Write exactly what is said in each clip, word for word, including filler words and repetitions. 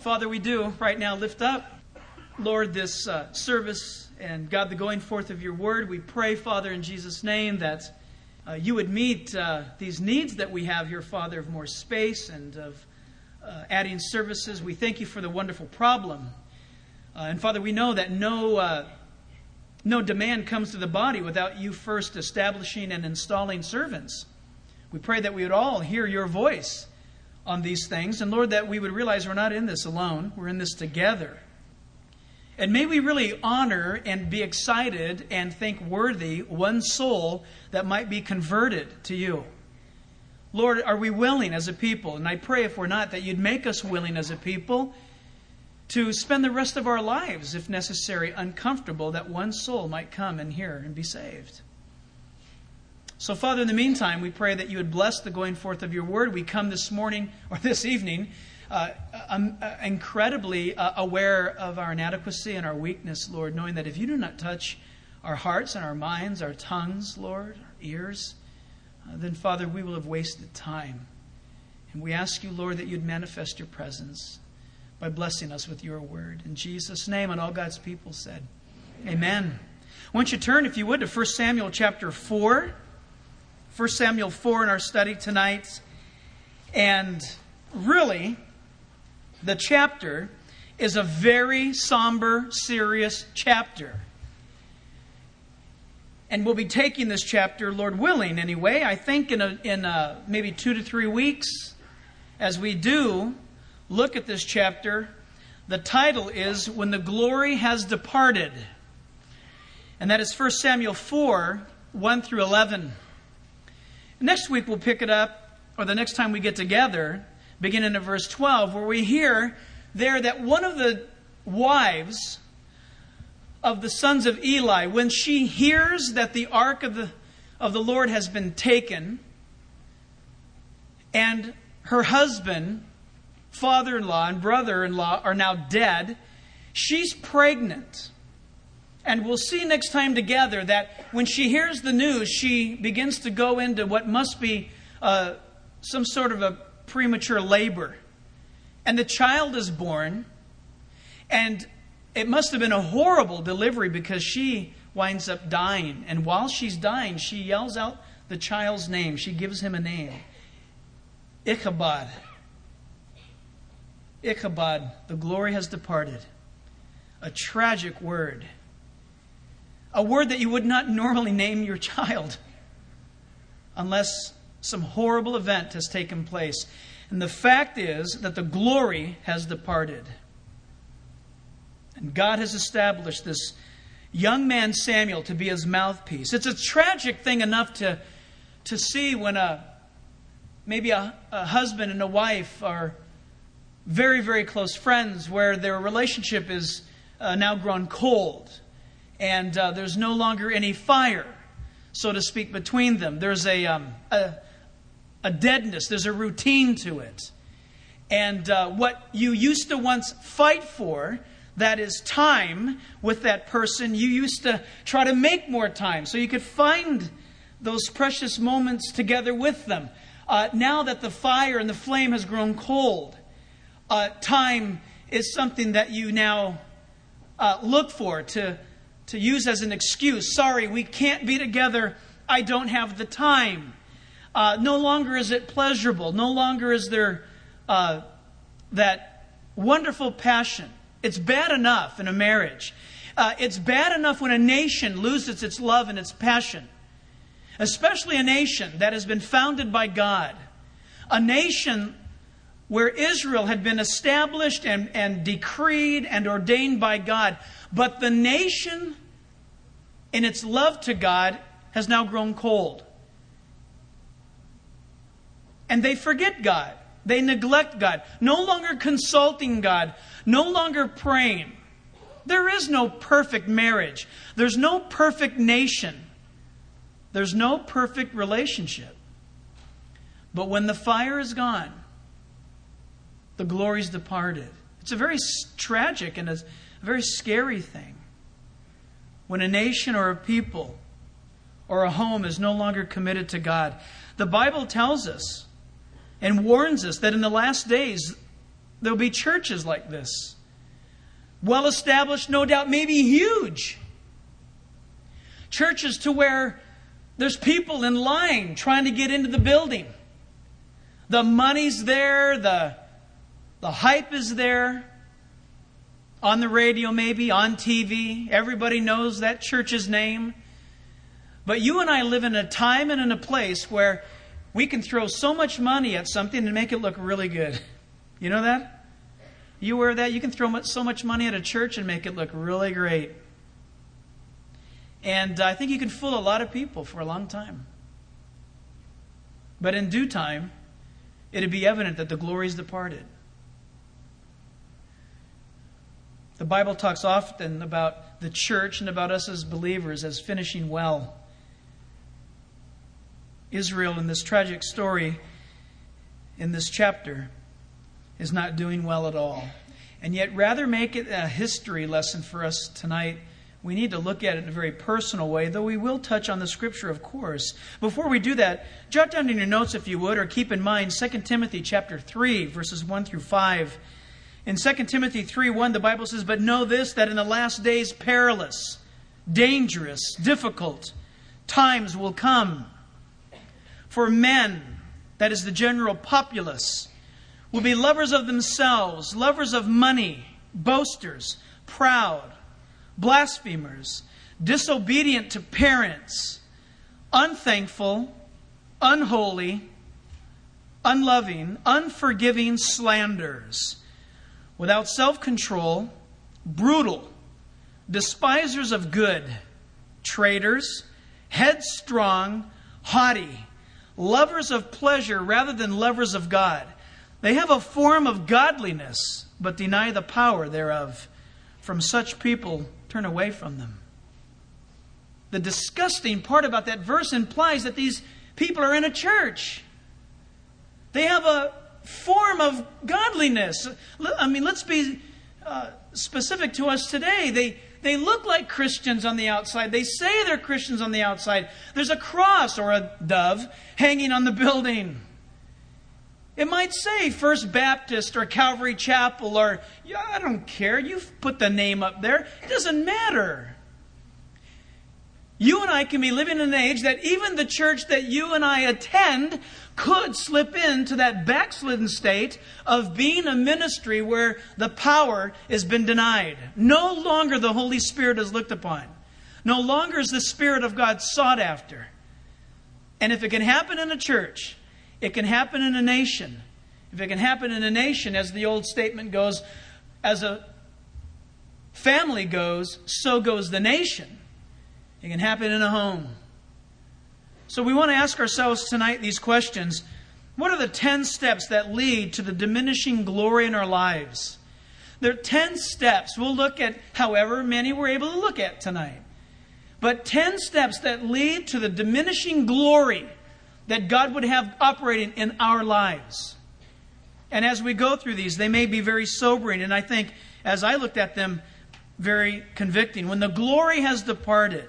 Father, we do right now lift up, Lord, this uh, service and God, the going forth of your word. We pray, Father, in Jesus' name that uh, you would meet uh, these needs that we have here, Father, of more space and of uh, adding services. We thank you for the wonderful problem. Uh, and Father, we know that no, uh, no demand comes to the body without you first establishing and installing servants. We pray that we would all hear your voice on these things. And Lord, that we would realize we're not in this alone. We're in this together. And may we really honor and be excited and think worthy one soul that might be converted to you. Lord, are we willing as a people? And I pray if we're not, that you'd make us willing as a people to spend the rest of our lives, if necessary, uncomfortable, that one soul might come and hear and be saved. So, Father, in the meantime, we pray that you would bless the going forth of your word. We come this morning, or this evening, uh, um, uh, incredibly uh, aware of our inadequacy and our weakness, Lord, knowing that if you do not touch our hearts and our minds, our tongues, Lord, our ears, uh, then, Father, we will have wasted time. And we ask you, Lord, that you'd manifest your presence by blessing us with your word. In Jesus' name, and all God's people said, amen. I want you to turn, if you would, to First Samuel chapter four. First Samuel four in our study tonight. And really, the chapter is a very somber, serious chapter. And we'll be taking this chapter, Lord willing anyway, I think in a, in a, maybe two to three weeks. As we do look at this chapter, the title is When the Glory Has Departed. And that is First Samuel four, one through eleven. Next week we'll pick it up, or the next time we get together, beginning at verse twelve, where we hear there that one of the wives of the sons of Eli, when she hears that the ark of the, of the Lord has been taken, and her husband, father-in-law, and brother-in-law are now dead, she's pregnant. And we'll see next time together that when she hears the news, she begins to go into what must be uh, some sort of a premature labor. And the child is born. And it must have been a horrible delivery because she winds up dying. And while she's dying, she yells out the child's name. She gives him a name. Ichabod. Ichabod, the glory has departed. A tragic word. A word that you would not normally name your child unless some horrible event has taken place. And the fact is that the glory has departed. And God has established this young man Samuel to be his mouthpiece. It's a tragic thing enough to, to see when a maybe a, a husband and a wife are very, very close friends where their relationship is uh, now grown cold. And uh, there's no longer any fire, so to speak, between them. There's a, um, a, a deadness. There's a routine to it. And uh, what you used to once fight for, that is time with that person, you used to try to make more time so you could find those precious moments together with them. Uh, now that the fire and the flame has grown cold, uh, time is something that you now uh, look for to To use as an excuse. Sorry, we can't be together. I don't have the time. Uh, no longer is it pleasurable. No longer is there uh, that wonderful passion. It's bad enough in a marriage. Uh, it's bad enough when a nation loses its love and its passion. Especially a nation that has been founded by God. A nation where Israel had been established and, and decreed and ordained by God. But the nation, in its love to God, has now grown cold. And they forget God. They neglect God. No longer consulting God. No longer praying. There is no perfect marriage. There's no perfect nation. There's no perfect relationship. But when the fire is gone, the glory's departed. It's a very tragic and a very scary thing. When a nation or a people or a home is no longer committed to God. The Bible tells us and warns us that in the last days, There'll be churches like this. Well established, no doubt, maybe huge. Churches to where there's people in line trying to get into the building. The money's there, the, the hype is there. On the radio maybe, on T V. Everybody knows that church's name. But you and I live in a time and in a place where we can throw so much money at something and make it look really good. You know that? You aware of that? You can throw much, so much money at a church and make it look really great. And I think you can fool a lot of people for a long time. But in due time, it'll be evident that the glory is departed. The Bible talks often about the church and about us as believers as finishing well. Israel, in this tragic story, in this chapter, is not doing well at all. And yet, rather make it a history lesson for us tonight, we need to look at it in a very personal way, though we will touch on the Scripture, of course. Before we do that, jot down in your notes, if you would, or keep in mind Second Timothy chapter three, verses one through five. In Second Timothy three one, the Bible says, "But know this, that in the last days perilous, dangerous, difficult times will come. For men," that is the general populace, "will be lovers of themselves, lovers of money, boasters, proud, blasphemers, disobedient to parents, unthankful, unholy, unloving, unforgiving, slanderers, without self-control, brutal, despisers of good, traitors, headstrong, haughty, lovers of pleasure rather than lovers of God. They have a form of godliness, but deny the power thereof. From such people, turn away from them." The disgusting part about that verse implies that these people are in a church. They have a form of godliness. I mean, let's be uh, specific to us today. They they look like Christians on the outside. They say they're Christians on the outside. There's a cross or a dove hanging on the building. It might say First Baptist or Calvary Chapel or, yeah, I don't care. You've put the name up there. It doesn't matter. You and I can be living in an age that even the church that you and I attend could slip into that backslidden state of being a ministry where the power has been denied. No longer the Holy Spirit is looked upon. No longer is the Spirit of God sought after. And if it can happen in a church, it can happen in a nation. If it can happen in a nation, as the old statement goes, as a family goes, so goes the nation. It can happen in a home. So we want to ask ourselves tonight these questions. What are the ten steps that lead to the diminishing glory in our lives? There are ten steps. We'll look at however many we're able to look at tonight. But ten steps that lead to the diminishing glory that God would have operating in our lives. And as we go through these, they may be very sobering. And I think, as I looked at them, very convicting. When the glory has departed,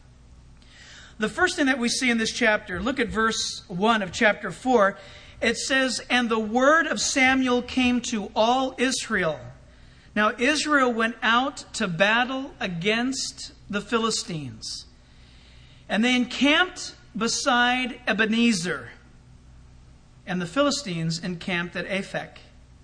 the first thing that we see in this chapter, look at verse one of chapter four. It says, "And the word of Samuel came to all Israel." Now Israel went out to battle against the Philistines. And they encamped beside Ebenezer. And the Philistines encamped at Aphek.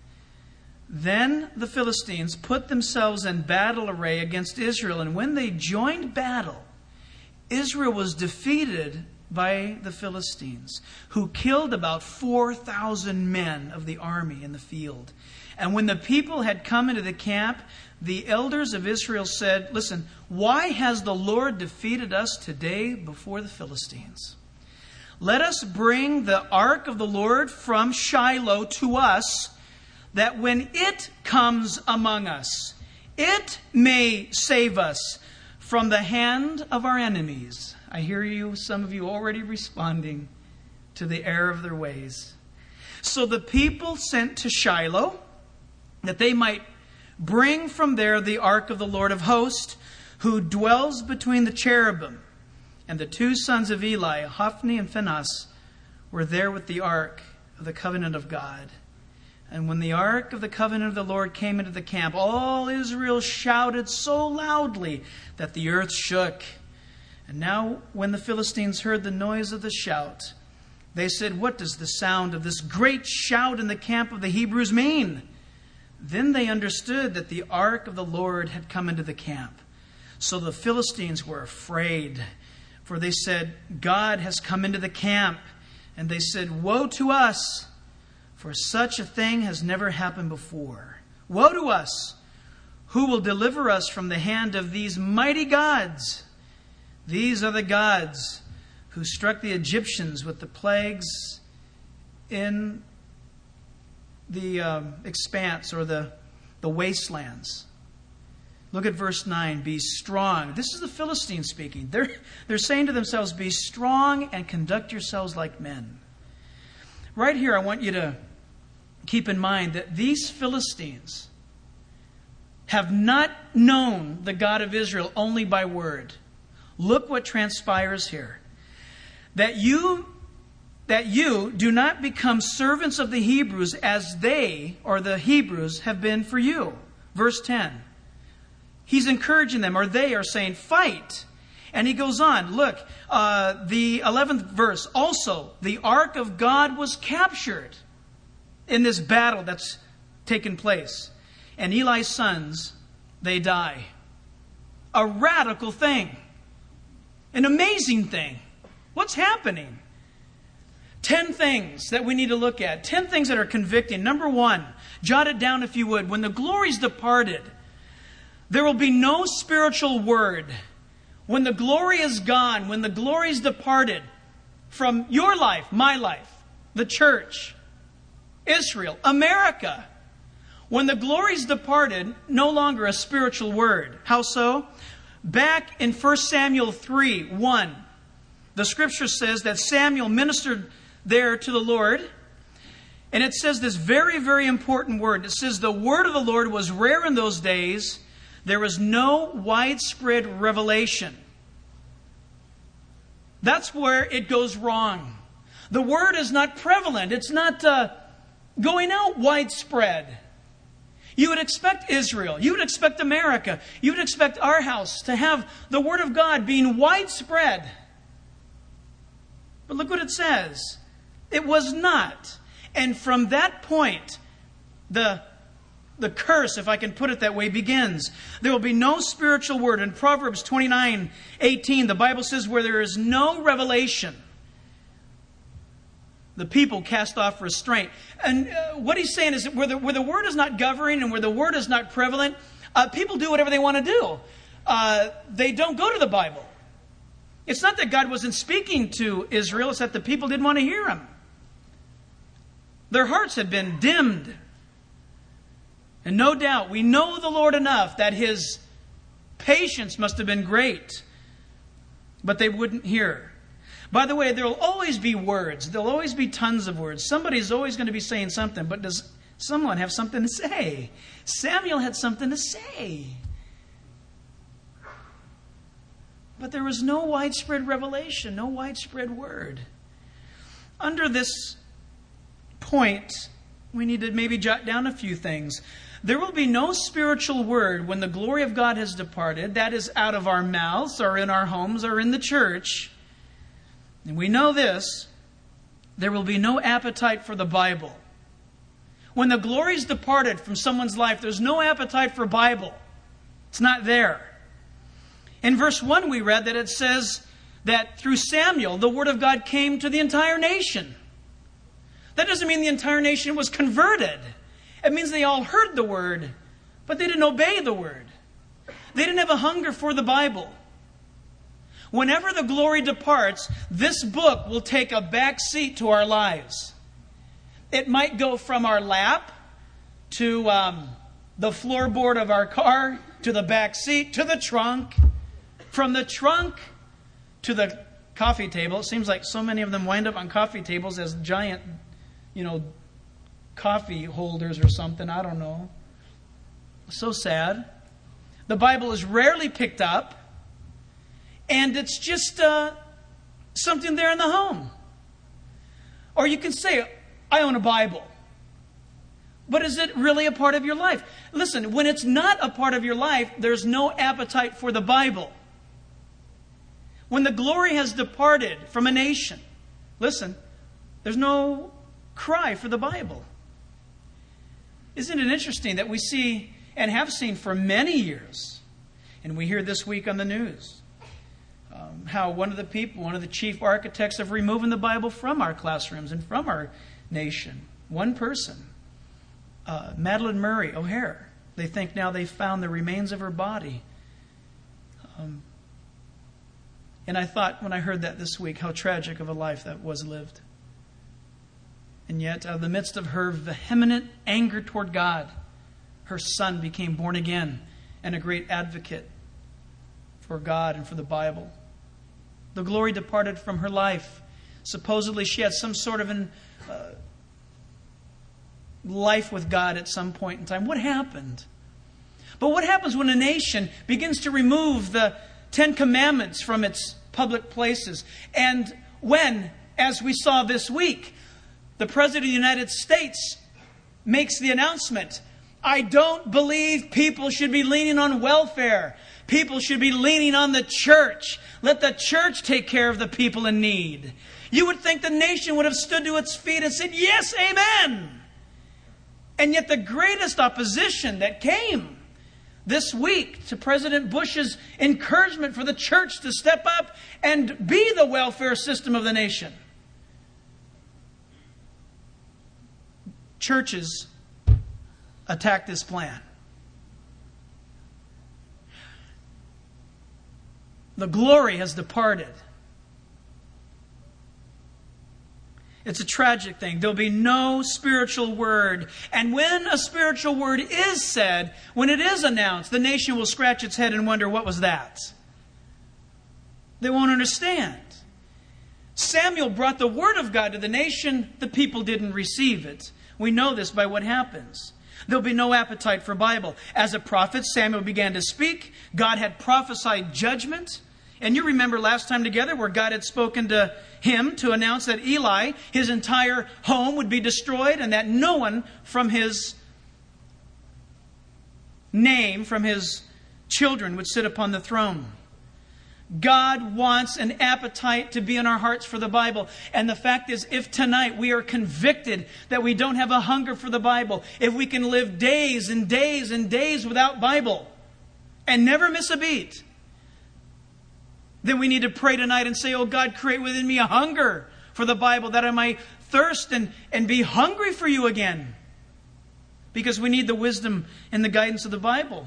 Then the Philistines put themselves in battle array against Israel. And when they joined battle, Israel was defeated by the Philistines, who killed about four thousand men of the army in the field. And when the people had come into the camp, the elders of Israel said, "Listen, why has the Lord defeated us today before the Philistines? Let us bring the ark of the Lord from Shiloh to us, that when it comes among us, it may save us from the hand of our enemies." I hear you, some of you already responding to the error of their ways. So the people sent to Shiloh, that they might bring from there the ark of the Lord of hosts, who dwells between the cherubim. And the two sons of Eli, Hophni and Phinehas, were there with the ark of the covenant of God. And when the ark of the covenant of the Lord came into the camp, all Israel shouted so loudly that the earth shook. And now when the Philistines heard the noise of the shout, they said, "What does the sound of this great shout in the camp of the Hebrews mean?" Then they understood that the ark of the Lord had come into the camp. So the Philistines were afraid, for they said, "God has come into the camp." And they said, "Woe to us, for such a thing has never happened before. Woe to us! Who will deliver us from the hand of these mighty gods? These are the gods who struck the Egyptians with the plagues in the um, expanse or the, the wastelands." Look at verse nine. Be strong. This is the Philistines speaking. They're, they're saying to themselves, be strong and conduct yourselves like men. Right here, I want you to keep in mind that these Philistines have not known the God of Israel only by word. Look what transpires here. That you, that you do not become servants of the Hebrews as they, or the Hebrews, have been for you. Verse ten. He's encouraging them, or they are saying, fight. And he goes on. Look, uh, the eleventh verse. Also, the ark of God was captured in this battle that's taken place. And Eli's sons, they die. A radical thing. An amazing thing. What's happening? Ten things that we need to look at. Ten things that are convicting. Number one, jot it down if you would. When the glory's departed, there will be no spiritual word. When the glory is gone, when the glory is departed from your life, my life, the church, Israel, America, when the glory is departed, no longer a spiritual word. How so? Back in First Samuel three, one, the scripture says that Samuel ministered there to the Lord. And it says this very, very important word. It says the word of the Lord was rare in those days. There was no widespread revelation. That's where it goes wrong. The word is not prevalent. It's not uh, going out widespread. You would expect Israel. You would expect America. You would expect our house to have the word of God being widespread. But look what it says. It was not. And from that point, the The curse, if I can put it that way, begins. There will be no spiritual word. In Proverbs twenty-nine eighteen, the Bible says, where there is no revelation, the people cast off restraint. And uh, what he's saying is that where the, where the word is not governing and where the word is not prevalent, uh, people do whatever they want to do. Uh, they don't go to the Bible. It's not that God wasn't speaking to Israel. It's that the people didn't want to hear him. Their hearts had been dimmed. And no doubt, we know the Lord enough that his patience must have been great. But they wouldn't hear. By the way, there will always be words. There will always be tons of words. Somebody's always going to be saying something. But does someone have something to say? Samuel had something to say. But there was no widespread revelation, no widespread word. Under this point, we need to maybe jot down a few things. There will be no spiritual word when the glory of God has departed. That is out of our mouths or in our homes or in the church. And we know this. There will be no appetite for the Bible. When the glory is departed from someone's life, there's no appetite for Bible. It's not there. In verse one we read that it says that through Samuel, the word of God came to the entire nation. That doesn't mean the entire nation was converted. It means they all heard the word, but they didn't obey the word. They didn't have a hunger for the Bible. Whenever the glory departs, this book will take a back seat to our lives. It might go from our lap to um, the floorboard of our car, to the back seat, to the trunk, from the trunk to the coffee table. It seems like so many of them wind up on coffee tables as giant, you know, coffee holders or something. I don't know. So sad. The Bible is rarely picked up. And it's just uh, something there in the home. Or you can say, I own a Bible. But is it really a part of your life? Listen, when it's not a part of your life, there's no appetite for the Bible. When the glory has departed from a nation, listen, there's no cry for the Bible. Isn't it interesting that we see and have seen for many years, and we hear this week on the news, um, how one of the people, one of the chief architects of removing the Bible from our classrooms and from our nation, one person, uh, Madeleine Murray O'Hare, they think now they've found the remains of her body. Um, and I thought when I heard that this week, how tragic of a life that was lived. And yet, out of the midst of her vehement anger toward God, her son became born again and a great advocate for God and for the Bible. The glory departed from her life. Supposedly she had some sort of an, uh, life with God at some point in time. What happened? But what happens when a nation begins to remove the Ten Commandments from its public places? And when, as we saw this week, the President of the United States makes the announcement, I don't believe people should be leaning on welfare. People should be leaning on the church. Let the church take care of the people in need. You would think the nation would have stood to its feet and said, yes, amen. And yet the greatest opposition that came this week to President Bush's encouragement for the church to step up and be the welfare system of the nation. Churches attack this plan. The glory has departed. It's a tragic thing. There'll be no spiritual word. And when a spiritual word is said, when it is announced, the nation will scratch its head and wonder, what was that? They won't understand. Samuel brought the word of God to the nation. The people didn't receive it. We know this by what happens. There'll be no appetite for Bible. As a prophet, Samuel began to speak. God had prophesied judgment. And you remember last time together where God had spoken to him to announce that Eli, his entire home would be destroyed and that no one from his name, from his children, would sit upon the throne. God wants an appetite to be in our hearts for the Bible. And the fact is, if tonight we are convicted that we don't have a hunger for the Bible, if we can live days and days and days without Bible and never miss a beat, then we need to pray tonight and say, oh God, create within me a hunger for the Bible that I might thirst and, and be hungry for you again. Because we need the wisdom and the guidance of the Bible.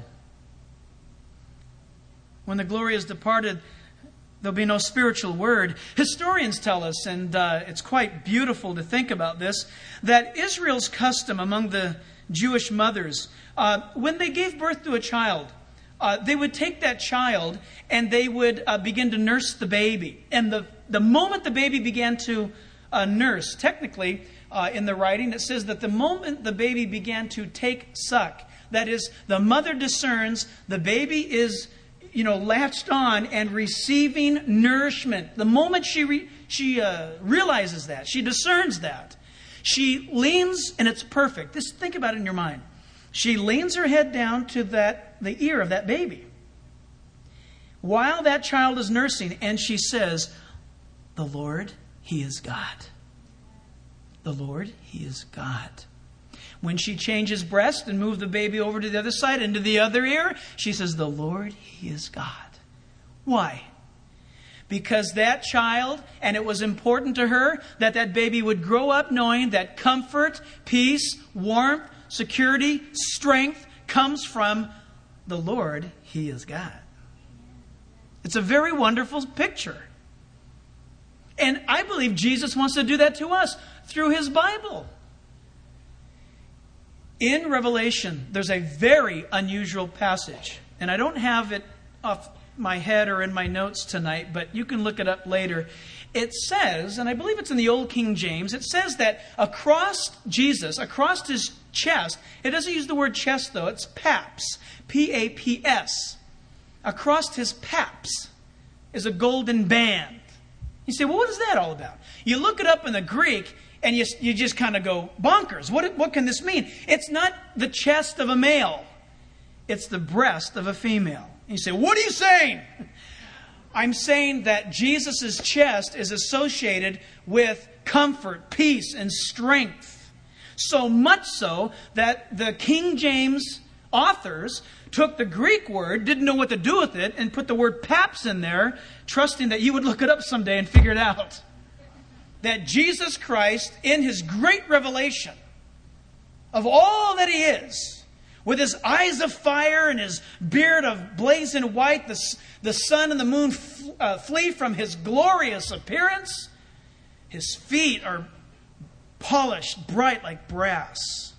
When the glory is departed, there'll be no spiritual word. Historians tell us, and uh, it's quite beautiful to think about this, that Israel's custom among the Jewish mothers, uh, when they gave birth to a child, uh, they would take that child and they would uh, begin to nurse the baby. And the, the moment the baby began to uh, nurse, technically uh, in the writing, it says that the moment the baby began to take suck, that is, the mother discerns the baby is you know, latched on and receiving nourishment. The moment she re- she uh, realizes that, she discerns that, she leans, and it's perfect. Just think about it in your mind. She leans her head down to that the ear of that baby while that child is nursing, and she says, "The Lord, He is God. The Lord, He is God." When she changes breast and moves the baby over to the other side, into the other ear, she says, "The Lord, He is God." Why? Because that child, and it was important to her that that baby would grow up knowing that comfort, peace, warmth, security, strength comes from the Lord, He is God. It's a very wonderful picture. And I believe Jesus wants to do that to us through His Bible. In Revelation, there's a very unusual passage. And I don't have it off my head or in my notes tonight, but you can look it up later. It says, and I believe it's in the Old King James, it says that across Jesus, across His chest, it doesn't use the word chest though, it's paps, P A P S. Across His paps is a golden band. You say, well, what is that all about? You look it up in the Greek, and you, you just kind of go bonkers. What, what can this mean? It's not the chest of a male. It's the breast of a female. And you say, what are you saying? I'm saying that Jesus' chest is associated with comfort, peace, and strength. So much so that the King James authors took the Greek word, didn't know what to do with it, and put the word paps in there, trusting that you would look it up someday and figure it out. That Jesus Christ, in His great revelation of all that He is, with His eyes of fire and His beard of blazing white, the, the sun and the moon f- uh, flee from His glorious appearance. His feet are polished, bright like brass.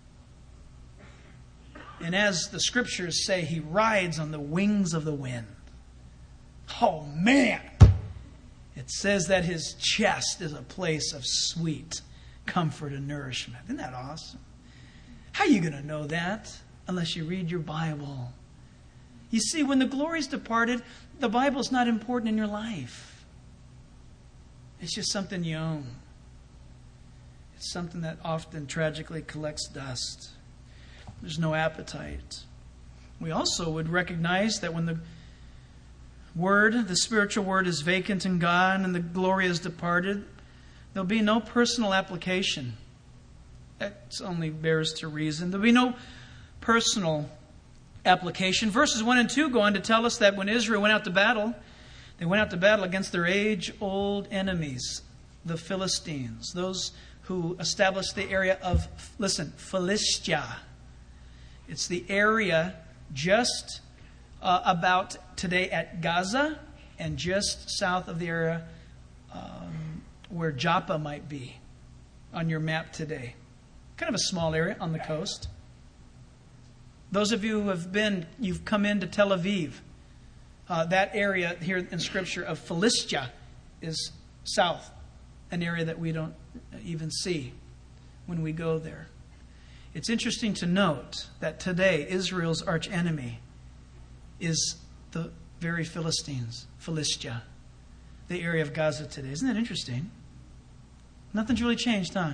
And as the Scriptures say, He rides on the wings of the wind. Oh, man! It says that His chest is a place of sweet comfort and nourishment. Isn't that awesome? How are you going to know that unless you read your Bible? You see, when the glory's departed, the Bible's not important in your life. It's just something you own. It's something that often tragically collects dust. There's no appetite. We also would recognize that when the Word, the spiritual Word, is vacant and gone and the glory is departed, there'll be no personal application. That only bears to reason. There'll be no personal application. Verses one and two go on to tell us that when Israel went out to battle, they went out to battle against their age-old enemies, the Philistines, those who established the area of, listen, Philistia. It's the area just uh, about today at Gaza and just south of the area um, where Joppa might be on your map today. Kind of a small area on the coast. Those of you who have been, you've come into Tel Aviv. Uh, that area here in Scripture of Philistia is south, an area that we don't even see when we go there. It's interesting to note that today Israel's archenemy is the very Philistines, Philistia, the area of Gaza today. Isn't that interesting? Nothing's really changed, huh?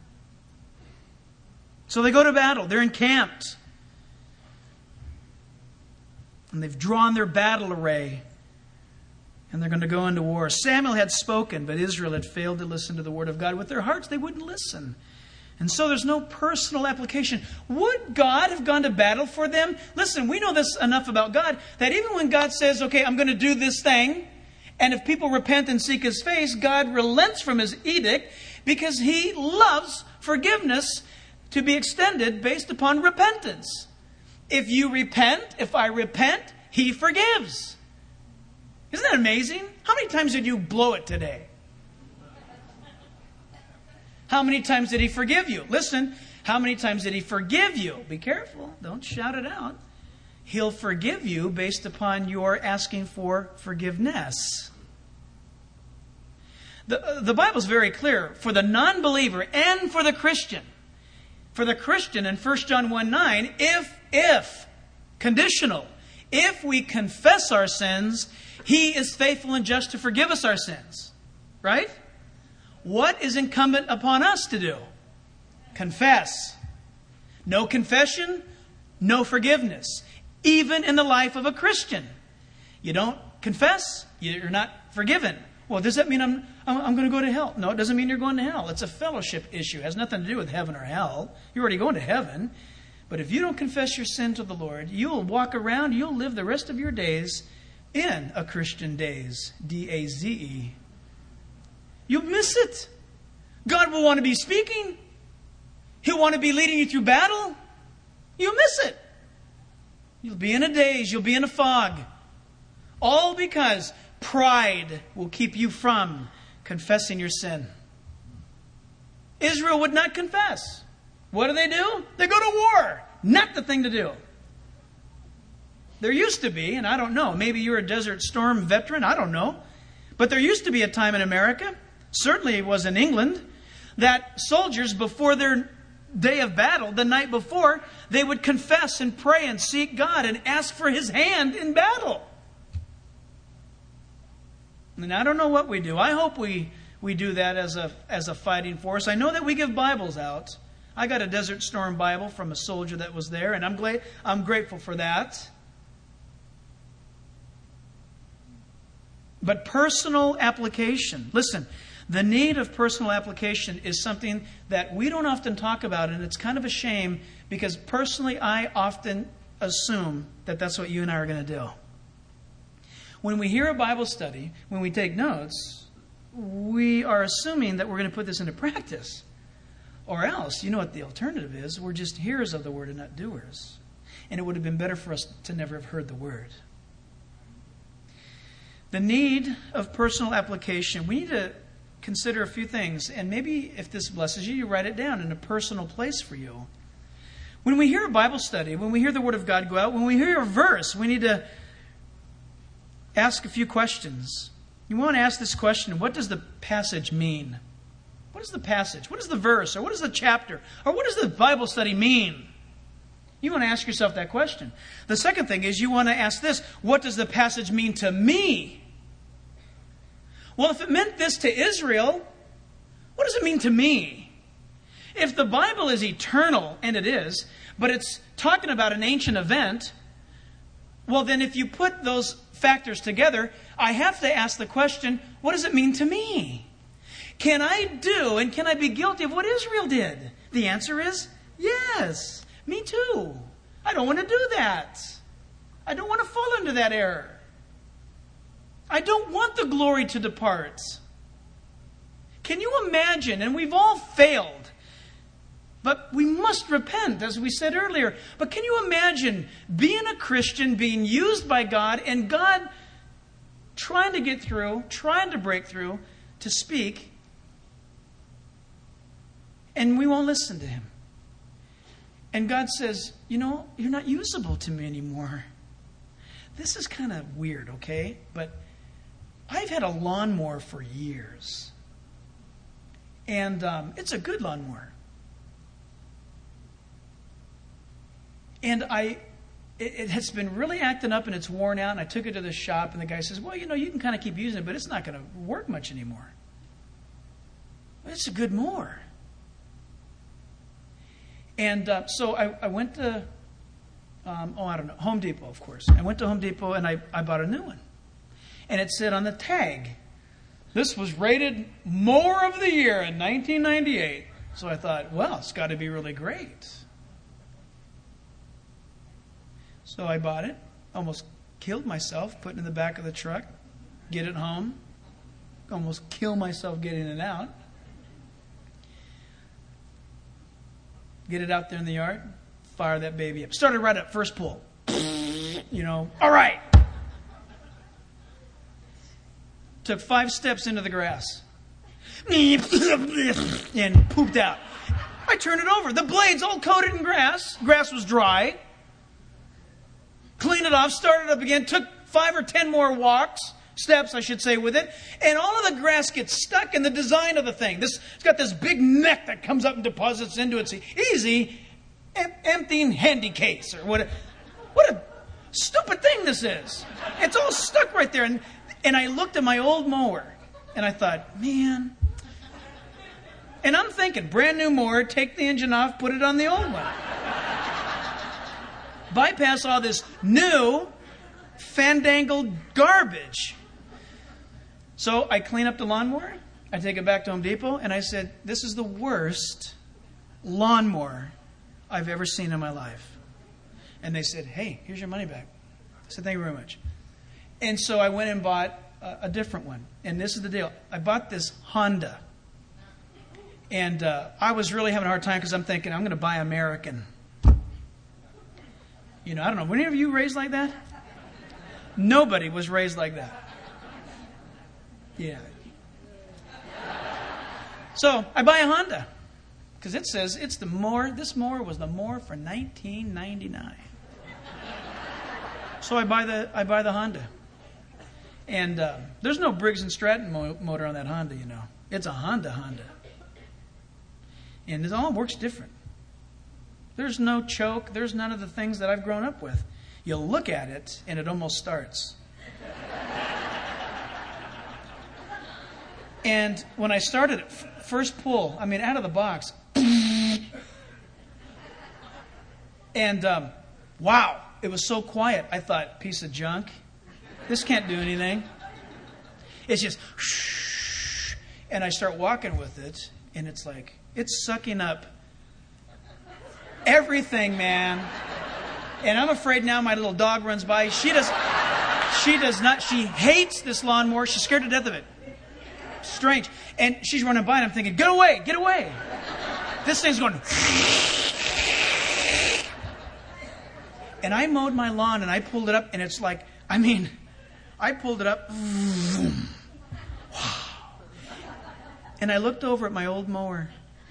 So they go to battle. They're encamped. And they've drawn their battle array. And they're going to go into war. Samuel had spoken, but Israel had failed to listen to the word of God. With their hearts, they wouldn't listen. And so there's no personal application. Would God have gone to battle for them? Listen, we know this enough about God, that even when God says, okay, I'm going to do this thing, and if people repent and seek His face, God relents from His edict because He loves forgiveness to be extended based upon repentance. If you repent, if I repent, He forgives. Isn't that amazing? How many times did you blow it today? How many times did He forgive you? Listen, how many times did He forgive you? Be careful. Don't shout it out. He'll forgive you based upon your asking for forgiveness. The, the Bible's very clear. For the non-believer and for the Christian. For the Christian in First John one nine, if, if, conditional, if we confess our sins, He is faithful and just to forgive us our sins. Right? What is incumbent upon us to do? Confess. No confession, no forgiveness. Even in the life of a Christian. You don't confess, you're not forgiven. Well, does that mean I'm, I'm, I'm going to go to hell? No, it doesn't mean you're going to hell. It's a fellowship issue. It has nothing to do with heaven or hell. You're already going to heaven. But if you don't confess your sin to the Lord, you'll walk around, you'll live the rest of your days in a Christian daze. D A Z E. You'll miss it. God will want to be speaking. He'll want to be leading you through battle. You'll miss it. You'll be in a daze. You'll be in a fog. All because pride will keep you from confessing your sin. Israel would not confess. What do they do? They go to war. Not the thing to do. There used to be, and I don't know, maybe you're a Desert Storm veteran, I don't know. But there used to be a time in America, certainly it was in England, that soldiers before their day of battle, the night before, they would confess and pray and seek God and ask for His hand in battle. And I don't know what we do. I hope we, we do that as a as a fighting force. I know that we give Bibles out. I got a Desert Storm Bible from a soldier that was there, and I'm glad I'm grateful for that. But personal application. Listen, the need of personal application is something that we don't often talk about, and it's kind of a shame because personally I often assume that that's what you and I are going to do. When we hear a Bible study, when we take notes, we are assuming that we're going to put this into practice. Or else, you know what the alternative is? We're just hearers of the word and not doers. And it would have been better for us to never have heard the word. The need of personal application. We need to consider a few things. And maybe if this blesses you, you write it down in a personal place for you. When we hear a Bible study, when we hear the Word of God go out, when we hear a verse, we need to ask a few questions. You want to ask this question: what does the passage mean? What is the passage? What is the verse? Or what is the chapter? Or what does the Bible study mean? You want to ask yourself that question. The second thing is you want to ask this: what does the passage mean to me? Well, if it meant this to Israel, what does it mean to me? If the Bible is eternal, and it is, but it's talking about an ancient event, well then if you put those factors together, I have to ask the question, what does it mean to me? Can I do and can I be guilty of what Israel did? The answer is yes. Me too. I don't want to do that. I don't want to fall into that error. I don't want the glory to depart. Can you imagine? And we've all failed. But we must repent, as we said earlier. But can you imagine being a Christian, being used by God, and God trying to get through, trying to break through, to speak, and we won't listen to Him? And God says, you know, you're not usable to me anymore. This is kind of weird, okay? But I've had a lawnmower for years. And um, it's a good lawnmower. And I, it, it has been really acting up and it's worn out. And I took it to the shop and the guy says, well, you know, you can kind of keep using it, but it's not going to work much anymore. It's a good mower. And uh, so I, I went to, um, oh, I don't know, Home Depot, of course. I went to Home Depot and I, I bought a new one. And it said on the tag, this was rated Mower of the Year in nineteen ninety-eight. So I thought, well, it's got to be really great. So I bought it, almost killed myself, put it in the back of the truck, get it home, almost kill myself getting it out. Get it out there in the yard, fire that baby up. Started right up, first pull. You know, all right. Took five steps into the grass. And pooped out. I turned it over. The blade's all coated in grass. Grass was dry. Cleaned it off, started up again, took five or ten more walks, steps, I should say, with it. And all of the grass gets stuck in the design of the thing. This, it's got this big neck that comes up and deposits into its easy em- emptying handy case. Or what a, what a stupid thing this is. It's all stuck right there. And, and I looked at my old mower and I thought, man. And I'm thinking, brand new mower, take the engine off, put it on the old one. Bypass all this new, fandangled garbage. So I clean up the lawnmower. I take it back to Home Depot. And I said, this is the worst lawnmower I've ever seen in my life. And they said, hey, here's your money back. I said, thank you very much. And so I went and bought a, a different one. And this is the deal. I bought this Honda. And uh, I was really having a hard time because I'm thinking, I'm going to buy American. You know, I don't know. Were any of you raised like that? Nobody was raised like that. Yeah. So I buy a Honda because it says it's the mower. This mower was the mower for nineteen ninety-nine. So I buy the I buy the Honda, and uh, there's no Briggs and Stratton mo- motor on that Honda. You know, it's a Honda Honda, and it all works different. There's no choke. There's none of the things that I've grown up with. You look at it, and it almost starts. And when I started it, f- first pull, I mean, out of the box. And, um, wow, it was so quiet. I thought, piece of junk. This can't do anything. It's just, shh. And I start walking with it, and it's like, it's sucking up everything, man. And I'm afraid now my little dog runs by. She does, she does not, she hates this lawnmower. She's scared to death of it. Strange. And she's running by, and I'm thinking, get away, get away. This thing's going... And I mowed my lawn, and I pulled it up, and it's like, I mean, I pulled it up. Wow. And I looked over at my old mower.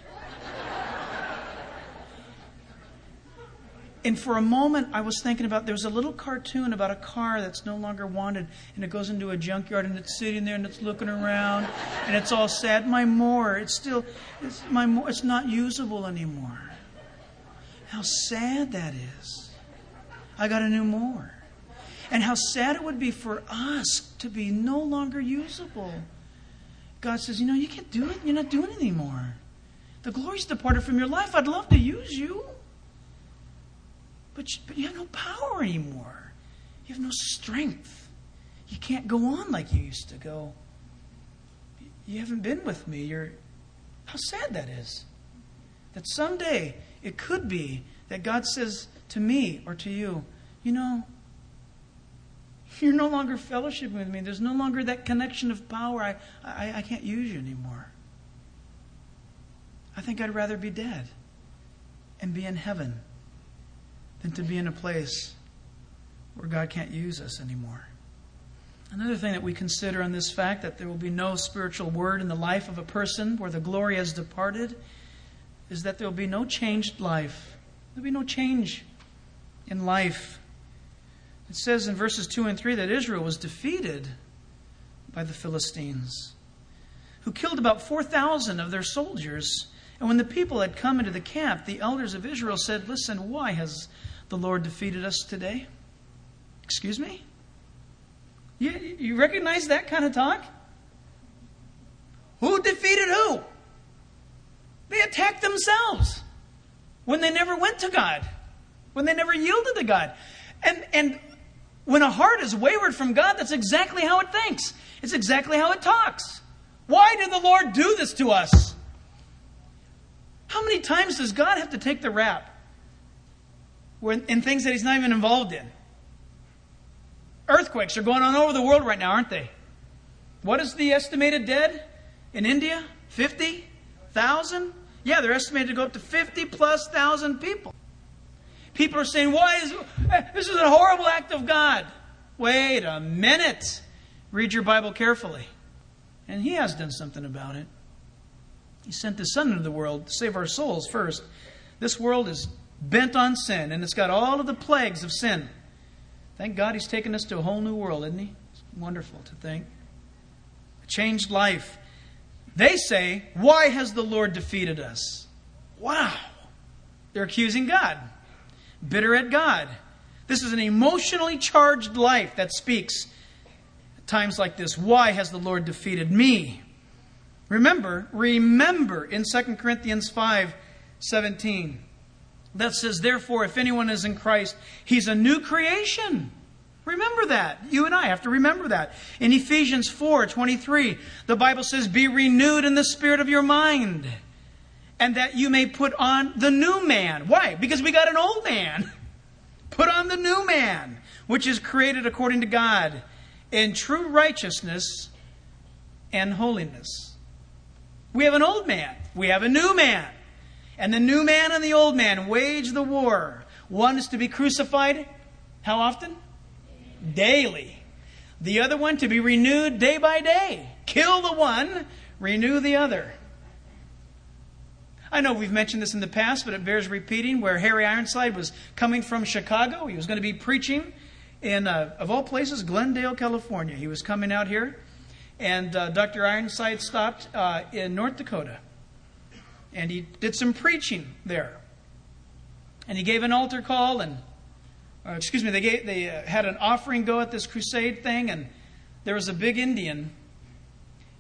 And for a moment, I was thinking about, there was a little cartoon about a car that's no longer wanted, and it goes into a junkyard, and it's sitting there, and it's looking around, and it's all sad. My mower, it's still, it's my mower, it's not usable anymore. How sad that is. I got a new mower. And how sad it would be for us to be no longer usable. God says, you know, you can't do it. You're not doing it anymore. The glory's departed from your life. I'd love to use you. But you, but you have no power anymore. You have no strength. You can't go on like you used to go. You haven't been with me. You're, how sad that is. That someday it could be that God says to me or to you, you know, you're no longer fellowshipping with me. There's no longer that connection of power. I, I, I can't use you anymore. I think I'd rather be dead and be in heaven than to be in a place where God can't use us anymore. Another thing that we consider on this fact, that there will be no spiritual word in the life of a person where the glory has departed, is that there will be no changed life. There will be no change in life. It says in verses two and three that Israel was defeated by the Philistines, who killed about four thousand of their soldiers. And when the people had come into the camp, the elders of Israel said, listen, why has the Lord defeated us today? Excuse me? You, you recognize that kind of talk? Who defeated who? They attacked themselves when they never went to God, when they never yielded to God. And, and when a heart is wayward from God, that's exactly how it thinks. It's exactly how it talks. Why did the Lord do this to us? How many times does God have to take the rap in things that He's not even involved in? Earthquakes are going on all over the world right now, aren't they? What is the estimated dead in India? fifty thousand? Yeah, they're estimated to go up to fifty plus thousand people. People are saying, why is this is a horrible act of God? Wait a minute. Read your Bible carefully. And He has done something about it. He sent His Son into the world to save our souls first. This world is bent on sin, and it's got all of the plagues of sin. Thank God He's taken us to a whole new world, isn't He? It's wonderful to think. A changed life. They say, why has the Lord defeated us? Wow. They're accusing God. Bitter at God. This is an emotionally charged life that speaks at times like this. Why has the Lord defeated me? Remember, remember in Second Corinthians five seventeen. That says, therefore, if anyone is in Christ, he's a new creation. Remember that. You and I have to remember that. In Ephesians four twenty-three, the Bible says, be renewed in the spirit of your mind, and that you may put on the new man. Why? Because we got an old man. Put on the new man, which is created according to God in true righteousness and holiness. We have an old man. We have a new man. And the new man and the old man wage the war. One is to be crucified, how often? Daily. The other one to be renewed day by day. Kill the one, renew the other. I know we've mentioned this in the past, but it bears repeating, where Harry Ironside was coming from Chicago. He was going to be preaching in, uh, of all places, Glendale, California. He was coming out here, and uh, Doctor Ironside stopped uh, in North Dakota. And he did some preaching there. And he gave an altar call, and, uh, excuse me, they gave, they uh, had an offering go at this crusade thing, and there was a big Indian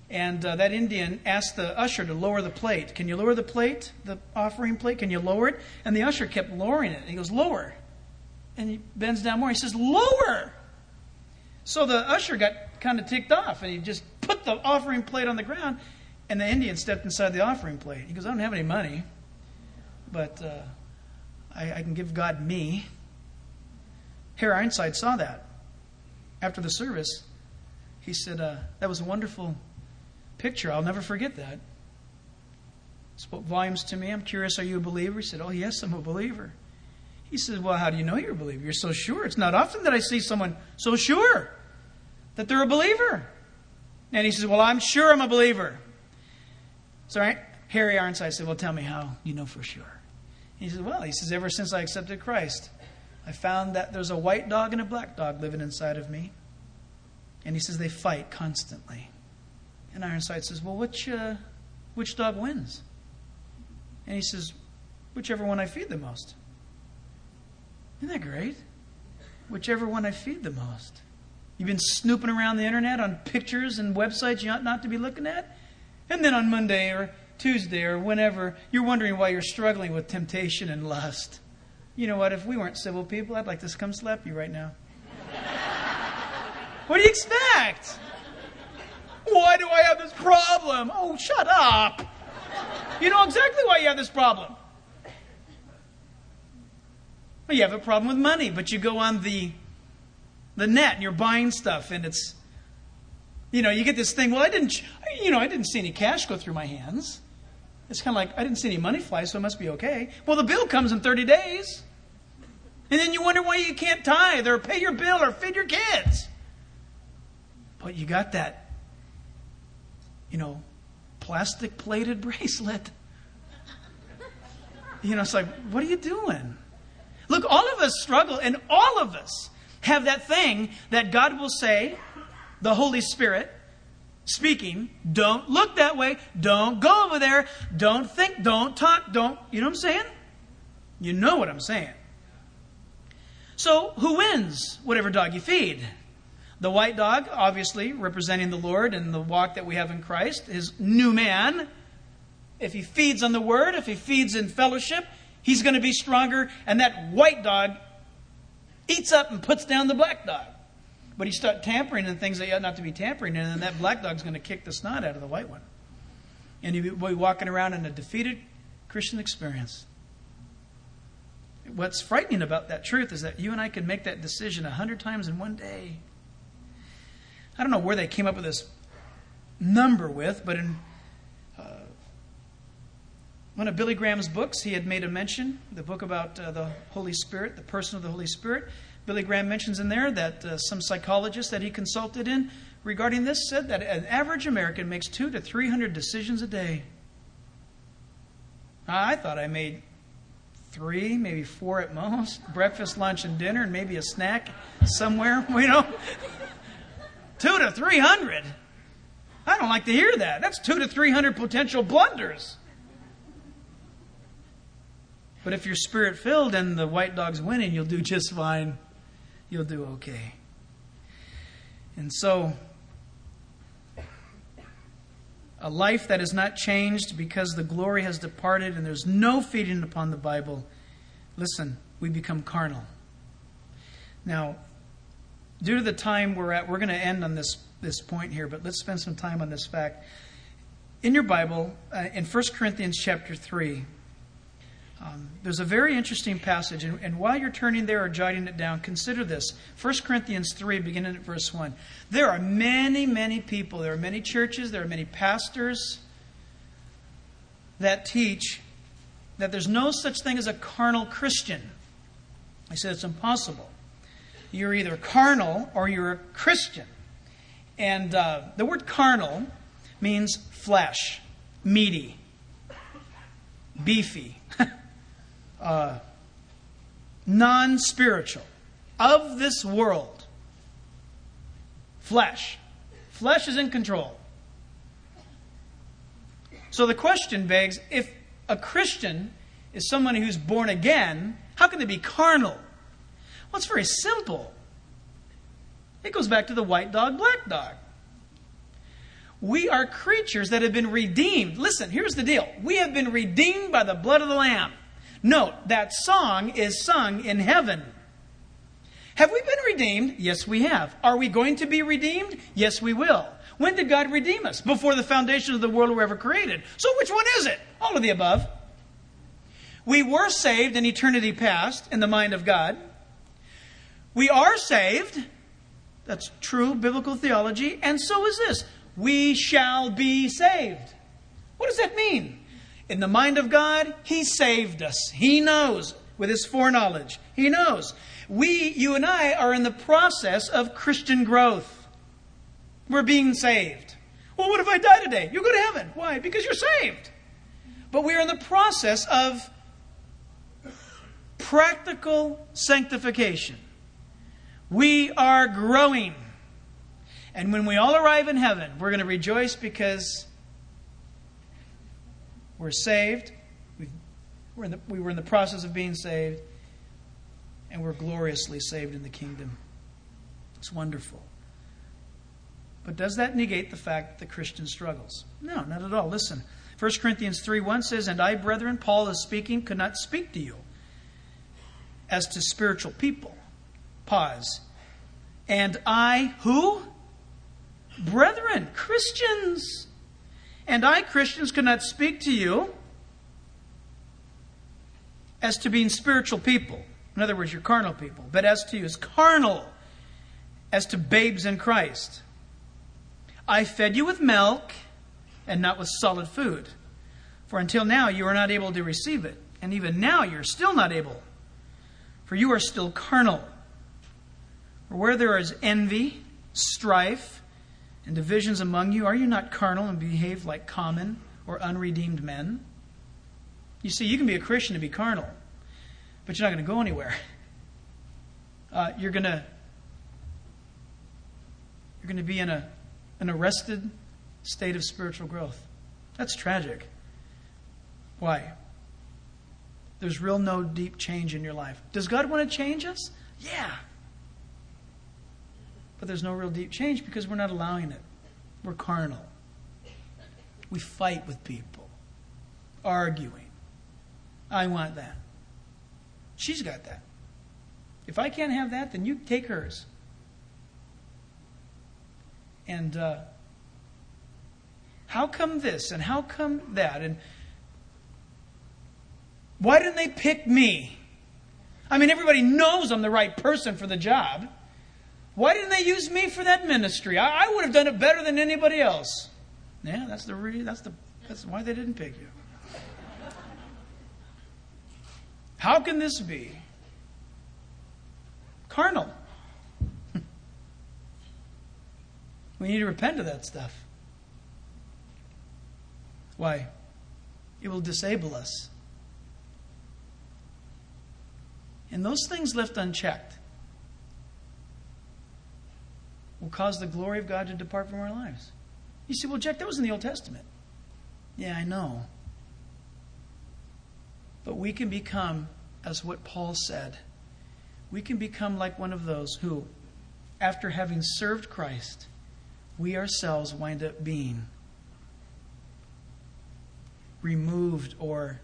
And uh, that Indian asked the usher to lower the plate. Can you lower the plate, the offering plate? Can you lower it? And the usher kept lowering it. He goes, lower. And he bends down more. He says, lower. So the usher got kind of ticked off, and he just put the offering plate on the ground, and the Indian stepped inside the offering plate. He goes, I don't have any money, but uh, I, I can give God me. Harry Ironside saw that. After the service, he said, uh, that was a wonderful picture. I'll never forget that. Spoke volumes to me. I'm curious, are you a believer? He said, oh, yes, I'm a believer. He said, well, how do you know you're a believer? You're so sure. It's not often that I see someone so sure that they're a believer. And he says, well, I'm sure I'm a believer. So right, Harry Ironside said, well, tell me how you know for sure. He said, well, he says, ever since I accepted Christ, I found that there's a white dog and a black dog living inside of me. And he says, they fight constantly. And Ironside says, well, which, uh, which dog wins? And he says, whichever one I feed the most. Isn't that great? Whichever one I feed the most. You've been snooping around the internet on pictures and websites you ought not to be looking at? And then on Monday or Tuesday or whenever, you're wondering why you're struggling with temptation and lust. You know what? If we weren't civil people, I'd like to come slap you right now. What do you expect? Why do I have this problem? Oh, shut up. You know exactly why you have this problem. Well, you have a problem with money, but you go on the the net and you're buying stuff, and it's, you know, you get this thing, well, I didn't, you know, I didn't see any cash go through my hands. It's kind of like, I didn't see any money fly, so it must be okay. Well, the bill comes in thirty days. And then you wonder why you can't tithe or pay your bill or feed your kids. But you got that, you know, plastic plated bracelet. You know, it's like, what are you doing? Look, all of us struggle, and all of us have that thing that God will say, the Holy Spirit speaking, don't look that way, don't go over there, don't think, don't talk, don't, you know what I'm saying? You know what I'm saying. So, who wins? Whatever dog you feed. The white dog, obviously, representing the Lord and the walk that we have in Christ, his new man. If he feeds on the Word, if he feeds in fellowship, he's going to be stronger, and that white dog eats up and puts down the black dog. But he start tampering in things that you ought not to be tampering in, and then that black dog's going to kick the snot out of the white one. And you'll be walking around in a defeated Christian experience. What's frightening about that truth is that you and I can make that decision a hundred times in one day. I don't know where they came up with this number with, but in uh, one of Billy Graham's books, he had made a mention, the book about uh, the Holy Spirit, the person of the Holy Spirit. Billy Graham mentions in there that uh, some psychologists that he consulted in regarding this said that an average American makes two to three hundred decisions a day. I thought I made three, maybe four at most. Breakfast, lunch, and dinner, and maybe a snack somewhere, you know. Two to three hundred. I don't like to hear that. That's two to three hundred potential blunders. But if you're spirit-filled and the white dog's winning, you'll do just fine. You'll do okay. And so, a life that is not changed because the glory has departed and there's no feeding upon the Bible, listen, we become carnal. Now, due to the time we're at, we're going to end on this, this point here, but let's spend some time on this fact. In your Bible, uh, in First Corinthians chapter three, Um, there's a very interesting passage, and, and while you're turning there or jotting it down, consider this. First Corinthians three, beginning at verse one. There are many, many people, there are many churches, there are many pastors that teach that there's no such thing as a carnal Christian. I said it's impossible. You're either carnal or you're a Christian. And uh, the word carnal means flesh, meaty, beefy. Uh, non-spiritual, of this world. Flesh. Flesh is in control. So the question begs, if a Christian is someone who's born again, how can they be carnal? Well, it's very simple. It goes back to the white dog, black dog. We are creatures that have been redeemed. Listen, here's the deal. We have been redeemed by the blood of the Lamb. Note, that song is sung in heaven. Have we been redeemed? Yes, we have. Are we going to be redeemed? Yes, we will. When did God redeem us? Before the foundation of the world were ever created. So which one is it? All of the above. We were saved in eternity past in the mind of God. We are saved. That's true biblical theology. And so is this. We shall be saved. What does that mean? In the mind of God, He saved us. He knows with His foreknowledge. He knows. We, you and I, are in the process of Christian growth. We're being saved. Well, what if I die today? You go to heaven. Why? Because you're saved. But we're in the process of practical sanctification. We are growing. And when we all arrive in heaven, we're going to rejoice because we're saved. We've, we're in the, we were in the process of being saved. And we're gloriously saved in the kingdom. It's wonderful. But does that negate the fact that the Christian struggles? No, not at all. Listen, First Corinthians three one says, "And I, brethren," Paul is speaking, "could not speak to you as to spiritual people." Pause. "And I," who? Brethren, Christians. "And I, Christians, could not speak to you as to being spiritual people." In other words, you're carnal people. "But as to you as carnal, as to babes in Christ. I fed you with milk and not with solid food. For until now you are not able to receive it. And even now you're still not able. For you are still carnal. For where there is envy, strife, and divisions among you, are you not carnal and behave like common or unredeemed men?" You see, you can be a Christian and be carnal, but you're not going to go anywhere. Uh, you're going to you're going to be in a an arrested state of spiritual growth. That's tragic. Why? There's real no deep change in your life. Does God want to change us? Yeah. But there's no real deep change because we're not allowing it. We're carnal. We fight with people. Arguing. I want that. She's got that. If I can't have that, then you take hers. And uh, how come this and how come that? And why didn't they pick me? I mean, everybody knows I'm the right person for the job. Why didn't they use me for that ministry? I, I would have done it better than anybody else. Yeah, that's the re- that's the that's why they didn't pick you. How can this be? Carnal. We need to repent of that stuff. Why? It will disable us. And those things left unchecked will cause the glory of God to depart from our lives. You say, well, Jack, that was in the Old Testament. Yeah, I know. But we can become, as what Paul said, we can become like one of those who, after having served Christ, we ourselves wind up being removed or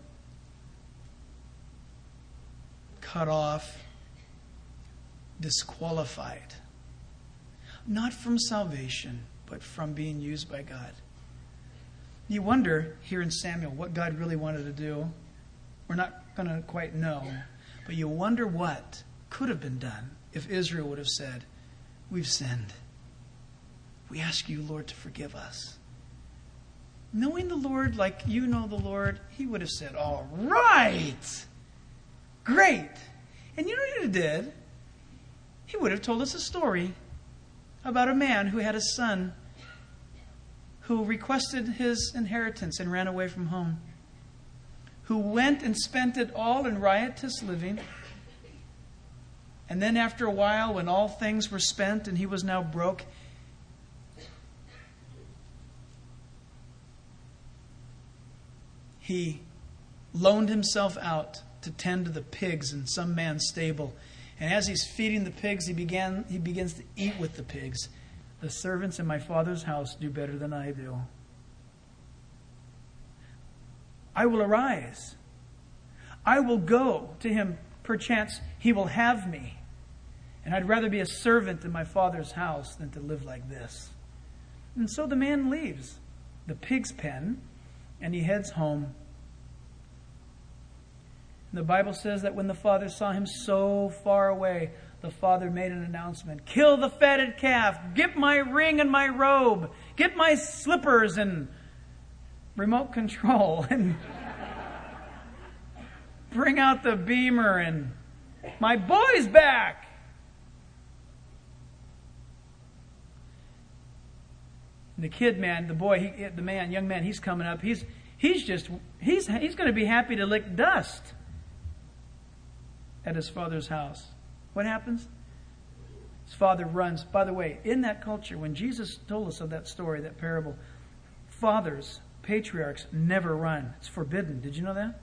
cut off, disqualified. Not from salvation, but from being used by God. You wonder here in Samuel what God really wanted to do. We're not going to quite know. But you wonder what could have been done if Israel would have said, we've sinned. We ask you, Lord, to forgive us. Knowing the Lord like you know the Lord, he would have said, all right, great. And you know what he did? He would have told us a story about a man who had a son who requested his inheritance and ran away from home, who went and spent it all in riotous living. And then after a while, when all things were spent and he was now broke, he loaned himself out to tend to the pigs in some man's stable. And as he's feeding the pigs, he began he begins to eat with the pigs. The servants in my Father's house do better than I do. I will arise. I will go to him. Perchance he will have me. And I'd rather be a servant in my Father's house than to live like this. And so the man leaves the pig's pen and he heads home. And the Bible says that when the father saw him so far away, the father made an announcement. Kill the fatted calf. Get my ring and my robe. Get my slippers and remote control. And bring out the beamer and my boy's back. And the kid man, the boy, he, the man, young man, he's coming up. He's he's just he's he's going to be happy to lick dust at his father's house. What happens? His father runs. By the way, in that culture, when Jesus told us of that story, that parable, fathers, patriarchs never run. It's forbidden. Did you know that?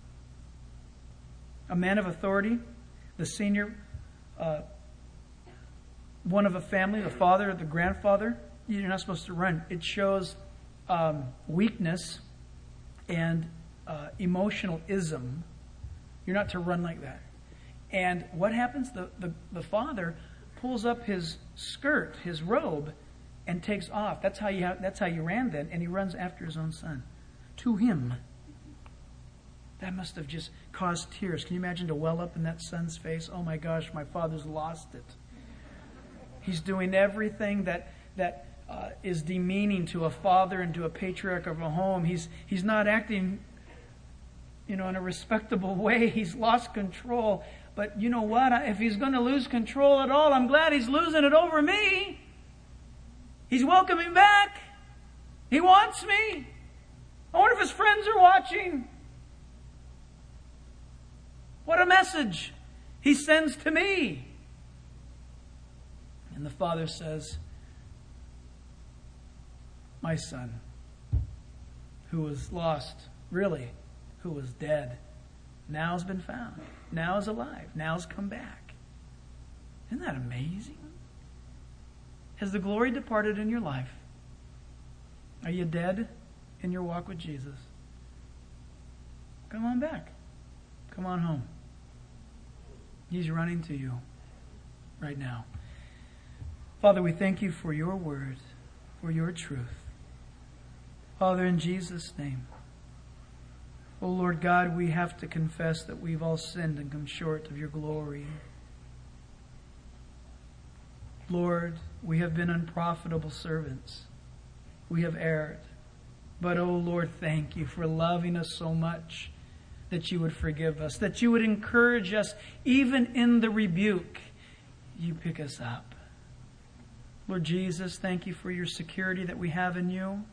A man of authority, the senior uh, one of a family, the father, the grandfather, you're not supposed to run. It shows um, weakness and uh, emotional ism. You're not to run like that. And what happens? The, the, the father pulls up his skirt, his robe, and takes off. That's how you have, that's how you ran then. And he runs after his own son. To him. That must have just caused tears. Can you imagine to well up in that son's face? Oh my gosh, my father's lost it. He's doing everything that that uh, is demeaning to a father and to a patriarch of a home. He's he's not acting, you know, in a respectable way. He's lost control. But you know what? If he's going to lose control at all, I'm glad he's losing it over me. He's welcoming back. He wants me. I wonder if his friends are watching. What a message he sends to me. And the father says, my son, who was lost, really, who was dead, now has been found. Now is alive. Now has come back. Isn't that amazing? Has the glory departed in your life? Are you dead in your walk with Jesus? Come on back. Come on home. He's running to you right now. Father, we thank you for your word, for your truth. Father, in Jesus' name. Oh Lord God, we have to confess that we've all sinned and come short of your glory. Lord, we have been unprofitable servants. We have erred. But oh Lord, thank you for loving us so much that you would forgive us, that you would encourage us even in the rebuke. You pick us up. Lord Jesus, thank you for your security that we have in you.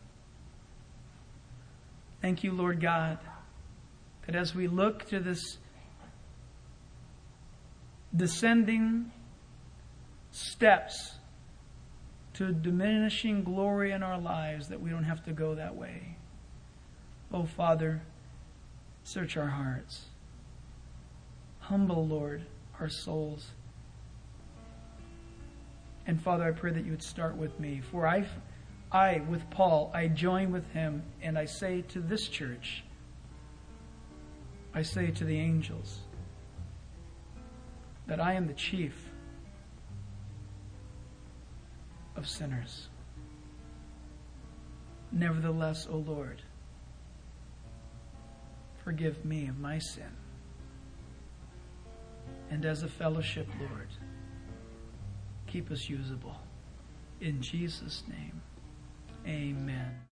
Thank you, Lord God, that as we look to this descending steps to diminishing glory in our lives, that we don't have to go that way. Oh, Father, search our hearts. Humble, Lord, our souls. And Father, I pray that you would start with me. For I, I, with Paul, I join with him, and I say to this church, I say to the angels, that I am the chief of sinners. Nevertheless, O Lord, forgive me of my sin. And as a fellowship, Lord, keep us usable. In Jesus' name, amen.